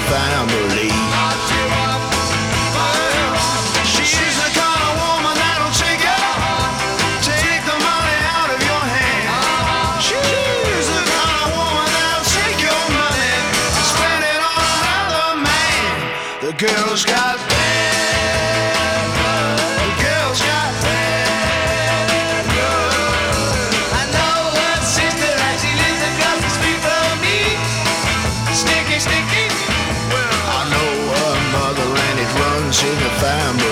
family. She's the kind of woman that'll take the money out of your hand. She's the kind of woman that'll take your money and spend it on another man. The girl's got bad blood. The girl's got bad blood. I know her sister as she lives across the street from me. Sticky, sticky. Well, I know her mother and it runs in the family.